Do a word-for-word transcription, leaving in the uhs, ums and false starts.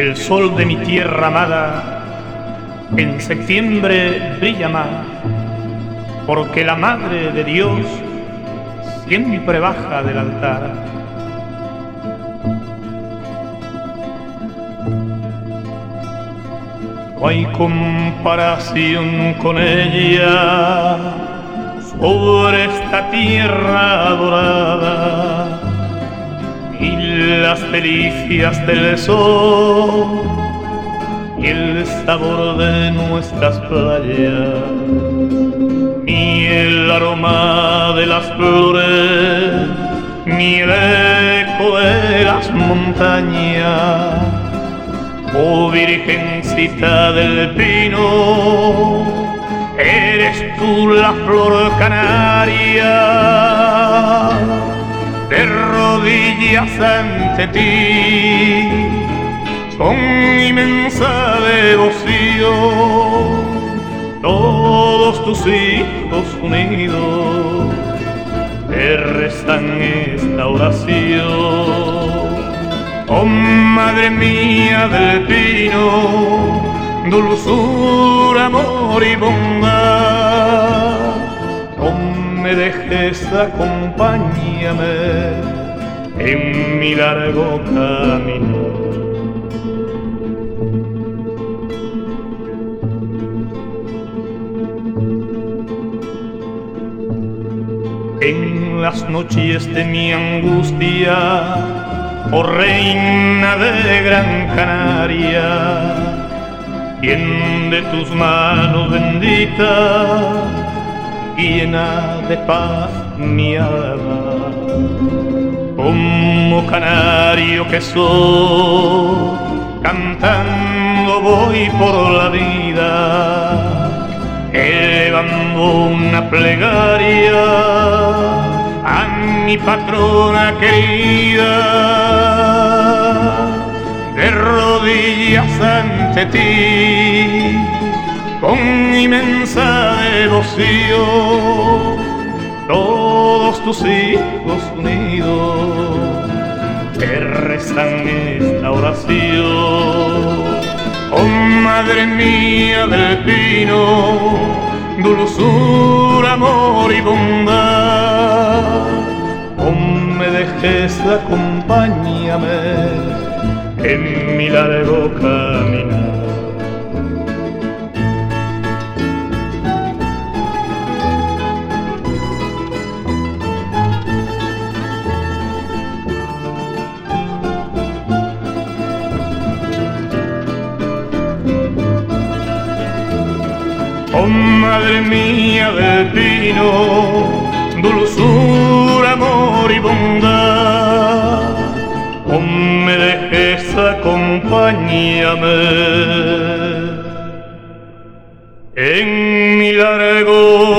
El sol de mi tierra amada en septiembre brilla más, porque la Madre de Dios siempre baja del altar. No hay comparación con ella sobre esta tierra dorada, y las delicias del sol y el sabor de nuestras playas, ni el aroma de las flores, ni el eco de las montañas. Oh Virgencita del Pino, eres tú la flor canaria, de rodillas ante ti, con inmensa devoción, todos tus hijos unidos te rezan esta oración. Oh Madre mía del Pino, dulzura, amor y bondad, no me dejes, acompáñame en mi largo camino. En las noches de mi angustia, oh reina de Gran Canaria, tiende tus manos benditas y llena de paz mi alma. Como canario que soy, cantando voy por la vida, elevando una plegaria a mi patrona querida, de rodillas ante ti, con inmensa devoción, todos tus hijos unidos te rezan esta oración. Oh Madre mía del Pino, dulzura, amor y bondad, no me dejes, acompáñame en mi largo caminar. Oh Madre mía del Pino, dulzura, amor y bondad, no me dejes, acompáñame en mi largo